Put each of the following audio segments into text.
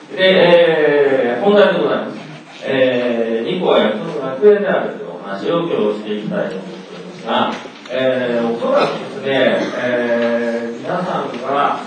で、本題でございます。2個は約束が増えであるというお話を今日していきたいと思っておりますが、おそらくですね、皆さんが、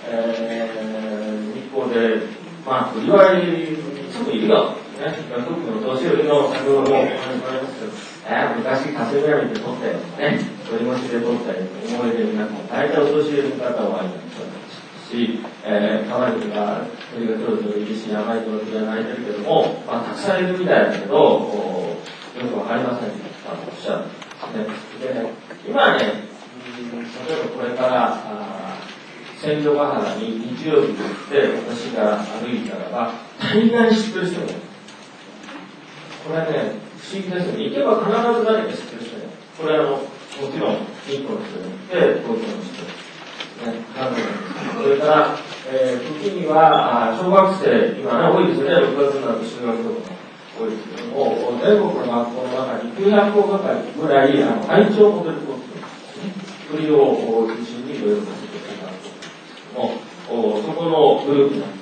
日光で、まあ、とりわいすぐいるよ。ね、特にお年寄りの先ほどもお話がありますけど、昔霞ヶ浦で撮ったよね、鳥越しで撮ったよ思い出になっても、大体お年寄りの方はし、川には鳥がちょろちょろいるし、甘い鳥が鳴いてるけども、まあ、たくさんいるみたいだけど、よくわかりませんとおっしゃるんですね。で、今ね、例えばこれから、千条ヶ原に日曜日に行って私が歩いたらば、大概知ってる人もいる。これね、不思議ですよね。行けば必ず誰か知ってる人ね。これもちろん、日光の人に行って、東京の人ね、それから、時には、小学生、今ね、多いですよね、6月になると修学旅行も多いですけども、全国の学校の中に900校がかりぐらい、愛鳥モデルコース、鳥を中心にいろいろさせていただくんですけども、そこのグループなんです。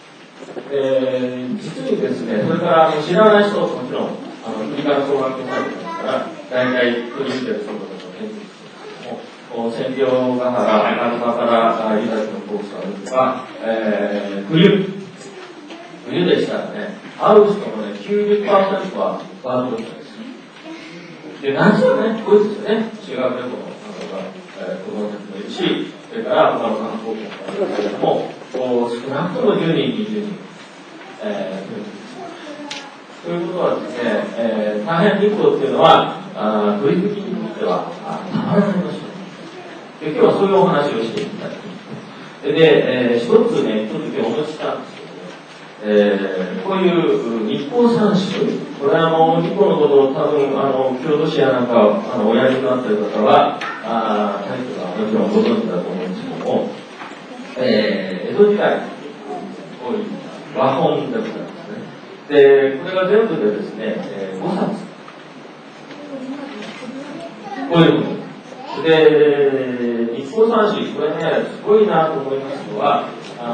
実にですね、それから知らない人はもちろん、国から小学校サイトですから、大体取り入れてるそうだと返事ですけども、千両ヶ原、中島から湯崎のコースがあるとか、冬でしたらね、会う人のね、90% はワードロックです。で、夏はね、多いですよね、修学旅行の子供たちもいるし、それから他の観光客もいるけれども、少なくとも10人、20人。ということはですね、大変日光っていうのは、鳥好きにとってはたまらない場所で、今日はそういうお話をしていきたいと思います。で、一つね、今日お持ちしたんですけど、こういう日光三種、これ日光のことを多分、郷土史やなんか、おやりになっている方は、タイトルはもちろんご存知だと思うんですけども、江戸時代、こういう和本でございますね。で、これが全部でですね、5冊。こういうことで、日光三種、これね、すごいなと思いますのは、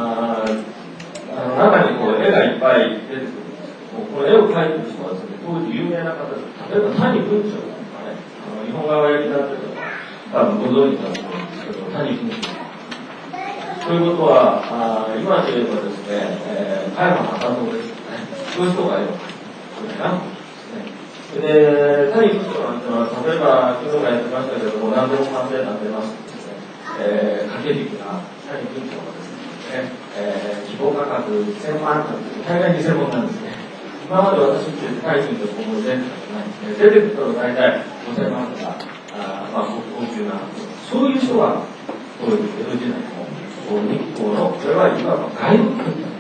中にこう絵がいっぱい出てくるんですけども、この絵を描いてる人はですね、当時有名な方です。例えば谷文晁とかね、日本側やりになってるのは、多分ご存知だと思うんですけど、谷文晁。ということは、今で言えばですね、加山正蔵ですよね。そういう人がいるわけですね。で、谷文晁なんていうのは、例えば、昨日もやってましたけども、何でも完成になってますんですね。掛け軸が谷文晁がですね、希望価格1000万なんですけど、大概2000万なんですね。今まで私って高い金額を出てたないんですね。出てくると大体5000万とか、まあ、高級な、そういう人が、こういう江戸時代の日光の、これはいわばガイドブックです。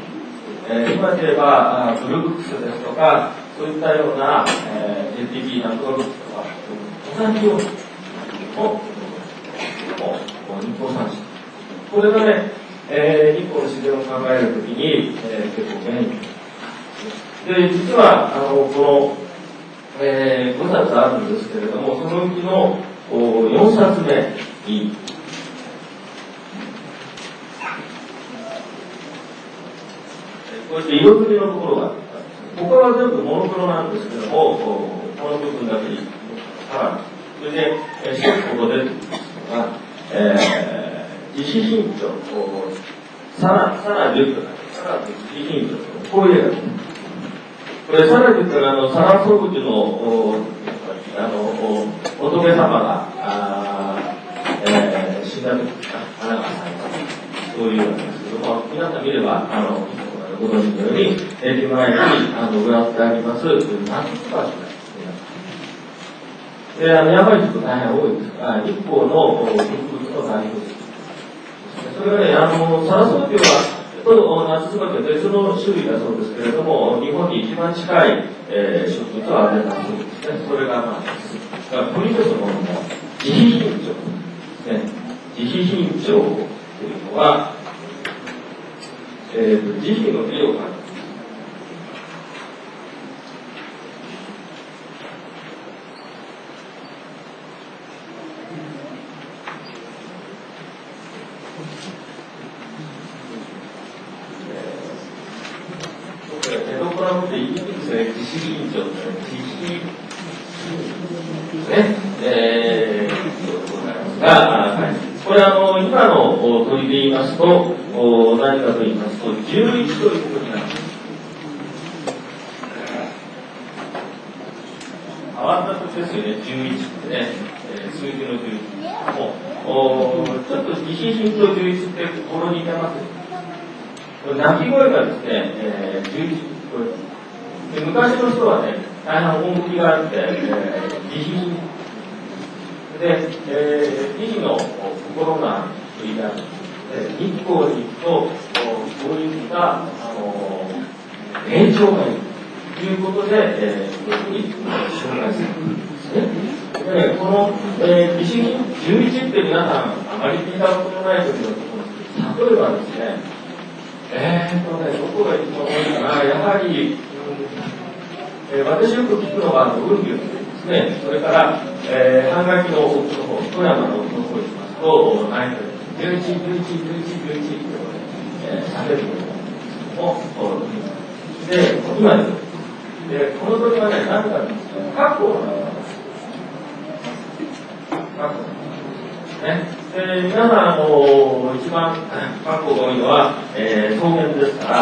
今で言えば、ブルーブックスですとか、そういったような、JTB なんとかブックスとか、登山記用を、日光三種。これがね、日光の自然を考えるときに、結構便利で、実は、この、5冊あるんですけれども、そのうちの4冊目に、こうやって色づきのところがあったんです。他は全部モノクロなんですけども、この部分だけにカラー。それで、一つここ出てくるんですが、自費品調、サラ・デュック、サラ・自費品調、こういう絵が出てくる。これ、サラ・デュックは、サラ・ソグジの、仏様が、死んだ時に花が咲いた。そういうわけですけども、皆さん見れば、ご存知のように、駅前に植わってあります、南極橋がで、山に行くと大変多いですが、日光の植物の代表です。それがね、サラソウキは、夏椿は別の種類だそうですけれども、日本に一番近い、植物はあれだそうですね。それが、まあ、鳥とそのものの自費品種ですね。自費品種というのは、自費の絵を描く。 のこと言いにくいですよね。自主委員長とか、自主ね、が、これ今の問いで言いますと、何かと言いますと、11ということになります。変わった時ですよね、11ってね、数字の11。ちょっと自信心と11って心に痛ます。鳴き声がですね、11で昔の人はね、大変趣があって、自信で、自身の心がといられる。日光に行くと、そういった現象がいるということで、こういうふうに紹介するんですね。この、自信11って皆さんあまり聞いたことのないときのところ例えばですね、どこが一番多いかな、やはり、私よく聞くのは運輸ですね。それから、半額の奥の方、富山の奥の方にしますと、何か11、11、11、11って叫ぶのを、で、今です。で、この時はね、何かですね、過去を表します。過去。ね。で、皆さん、一番過去が多いのは、草原ですから、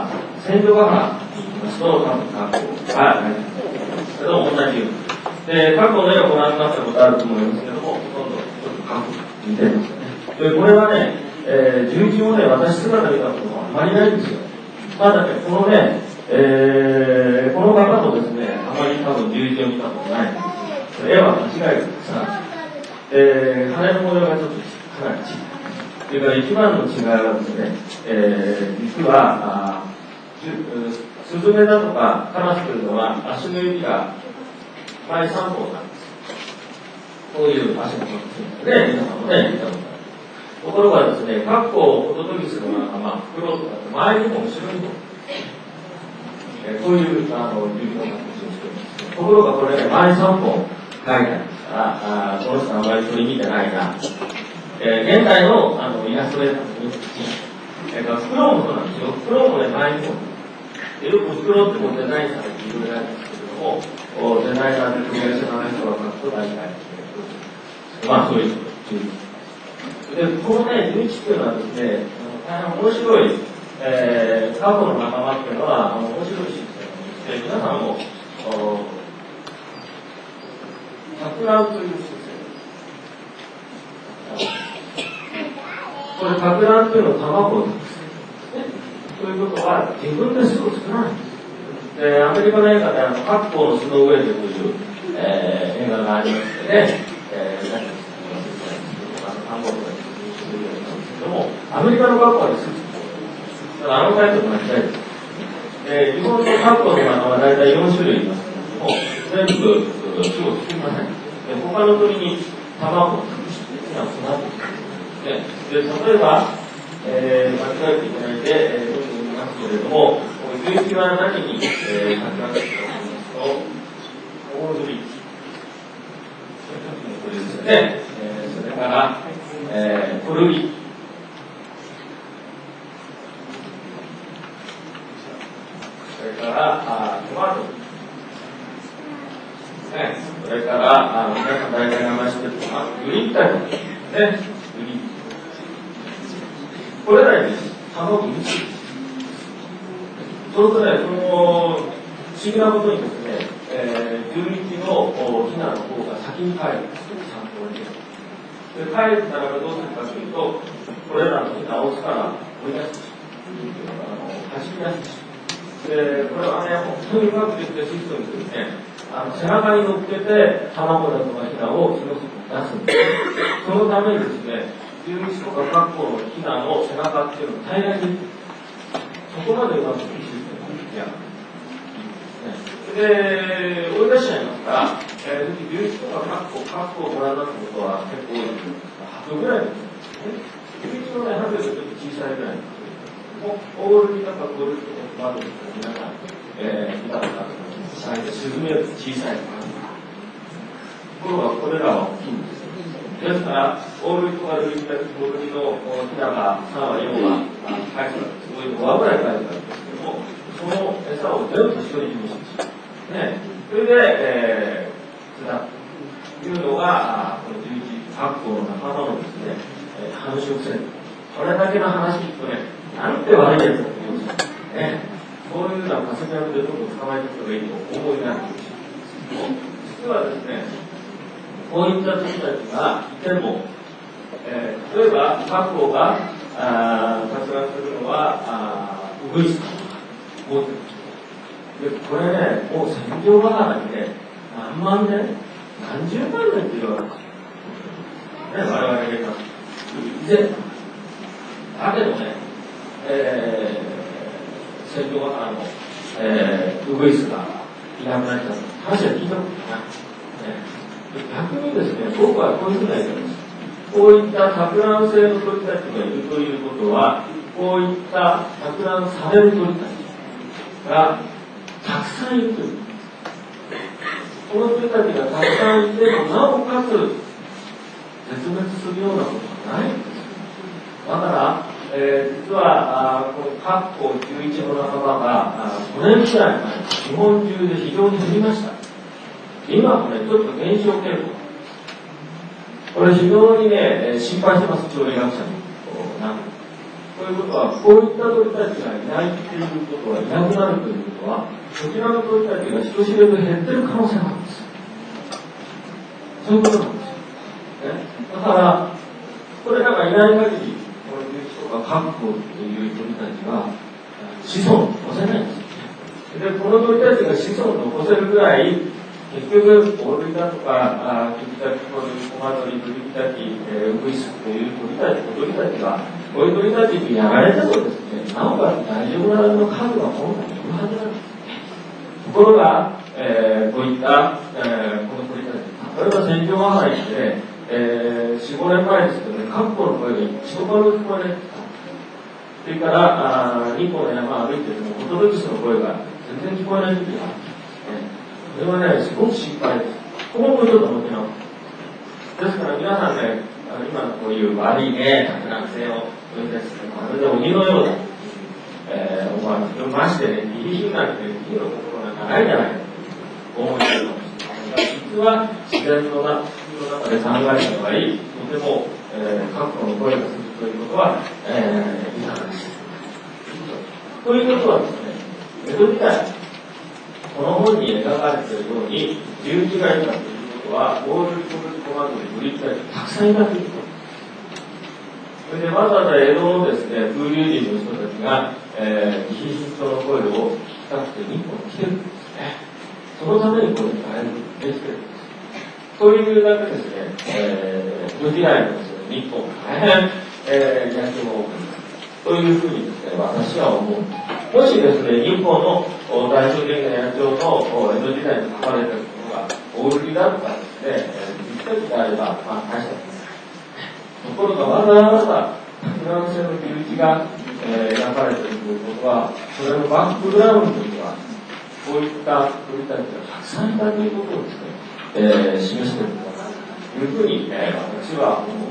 千条ヶ原に行きますと、多分過去がないんですけど、同じように。で、過去の絵をご覧になったことあると思いますけども、ほとんどちょっと過去に似てますよね。で、これはね、11をね、私姿見たことはあまりないんですよ。まだね、このね、この方もですね、あまり多分11を見たことないんですけど、絵は間違いがたくさんある。羽の模様がちょっとかなり小さい。それから一番の違いはですね、実は、スズメだとかカラスというのは足の指が前3本なんです。こういう足の形ですね、皆さんもね、見たことある。ところがですね、カッコをホトトギスのような、袋とか前にも後ろにも、こういう指の形をしています。ところがこれね、前3本書いてありますから、この人はあまりそれ見てないな。現代のイラストレーターの人たち、袋もそうなんですよ。袋もね、前にも。よく袋ってもデザインされていろいろあるんですけれども、デザイナーで組み合わせの人が書くと大体、そういうことです。で、このね、11っていうのはですね、大変面白い、過去の仲間っていうのは、面白いシステムで、皆さんも、錯乱というシステム。これ、錯乱というのを卵をですね。ということは、自分で巣を作らないんです。で、アメリカの映画で、カッコの巣の上でという、映画がありましてね、アメリカの学校はですね、タイトル間違えです。日本の学校の中は大体4種類いますけれども、全部巣を作りません。他の鳥に卵を託して育てている。で、例えば、間違えていただいて、よく言いますけれども、11は何に着眼するかと言いますと、オールビーチ。これですよね。それから、コルビ。それから、トマト。それから、皆さん大体名前知ってるグリーンタイプ。ね。グリーン。これらに卵について。そうするとね、不思議なことにですね、11のヒナの方が先に帰るんです。ちゃんと降りて。で、帰ったらどうするかというと、これらのヒナを巣から追い出してしまう。走り出してしまう。で、これはね、本当にうまくできたシステムですね。背中に乗っけて、卵だとかヒナをその外に出すんです。そのためにですね、11とか学校のヒナの背中っていうのを平らに、そこまでうまくできるシステムをやる。で、追い出しちゃいますから、11とか学校をご覧になったことは結構多いんですが、8ぐらいですね。11のね、ハンデルちょっと小さいぐらいなんですけども、オールビとかゴルフとかバドとか皆さん、見たことあると思います。沈める小さいところがこれらは大きいんです。ですから、オールビとかルビとかゴルフのヒナが3話、4話、帰ってたんです。そういう5話ぐらい帰ってたんですけども、その餌を全部年寄り事務所です。ね、それで、というのが、この11学校の仲間のですね、繁殖戦。これだけの話聞くとね、なんて悪いやつだと言うんですよ。ね、そういうのは霞ヶ関でどんどん捕まえていくのがいいと思いになるんですよ。実はですね、こういった人たちがいても、例えば、学校が活躍するのは、ウグイスとか、こういうで、これね、もう戦場ヶ原にね、何万年、何十万年って言われます。ね、我々が言います。以前、だけどね、戦場ヶ原の、ウグイスがいなくなっちゃった。話は聞いたことない。逆にですね、僕はこういうふうな言い方です。こういった托卵性の鳥たちがいるということは、こういった托卵される鳥たちがたくさんいるという。この鳥たちがたくさんいても、なおかつ絶滅するようなことはないんですよ。だから、実はこの括弧11の仲間が5年くらい前、日本中で非常に減りました。今もね、ちょっと減少傾向。これ非常にね、心配してます、鳥類学者に。ということは、こういった鳥たちがいないっていうことは、いなくなるということは、こちらの鳥たちが人知れず減ってる可能性があるんですよ。そういうことなんですよ。だから、これらがいない限り、この牛とかカッコっていう鳥たちが子孫を残せないんですよ。で、この鳥たちが子孫を残せるぐらい、結局、オオルリだとか、キビタキ、コマドリ、ブリキタキ、ウグイスという鳥たちが、こういう鳥たちにやられてもですね、なおかつ大丈夫なの数が本来いるはずなんです。ところが、こういった、この鳥たち、例えば戦場ヶ原で、4、5年前ですけどね、各校の声が一度も聞こえない。それから、日光の山を歩いてても、ホトトギスの声が全然聞こえない時がある。これはね、すごく心配です。ここもちょっと持ち直す。ですから皆さんね、今のこういう悪いね、托卵性を、そういったまるで鬼のようだ。思われて、ましてね、ギリギリなんて、ギリのところなんかないじゃないかと思います。実は自然の中で考えた場合、とても、各国の声がするということは、いかがです。ということはですね、江戸時代、この本に描かれているように、11がいたということは、オオルリ、コブリ、コマドリ、ブリキタキ、たくさんいたということです。それでわざわざ江戸のですね、風流人の人たちが、キリストの声を聞きたくて日本に来てるんですね。そのためにこれに変えるできてるんです。そういうだけですね、江戸時代のですね、日本が大変、野球も多くなる。というふうにですね、私は思う。もしですね、日本の代表的な野鳥の江戸時代に書かれているものが、オオルリだとかですね、実際であれば、大したことない。ところがわざわざ、フランスの牛一が、描かれているということは、それのバックグラウンドには、こういった鳥たちがたくさんいたということをですね、示しているというふうに、私は思います。